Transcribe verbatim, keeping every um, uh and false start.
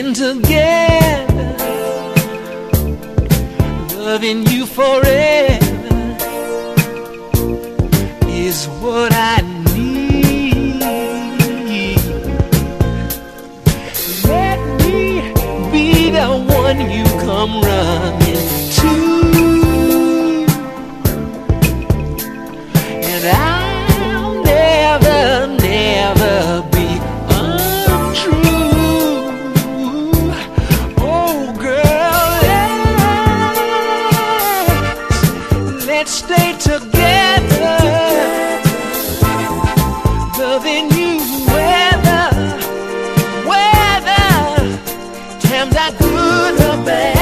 been together, loving you forever is what I need. Let me be the one you come running to, and I'll never, never be untrue. Oh girl, let's, let's stay together, loving you weather, weather, times are good or bad.